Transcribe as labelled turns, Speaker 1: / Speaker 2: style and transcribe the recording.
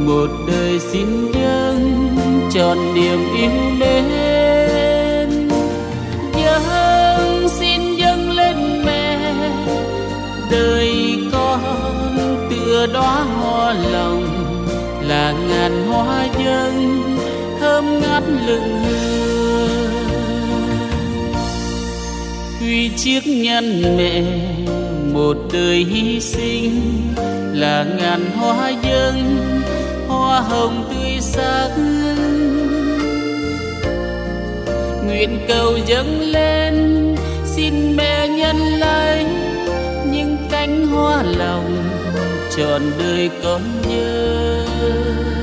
Speaker 1: một đời xin dâng trọn niềm yêu mến. Dâng xin dâng lên mẹ, đời con tựa đóa hoa lòng, là ngàn hoa dâng thơm ngát lừng hương. Quy chiếc nhăn mẹ một đời hy sinh, là ngàn hoa dâng hoa hồng tươi sắc. Nguyện cầu dâng lên xin mẹ nhân lấy những cánh hoa lòng trọn đời con nhớ.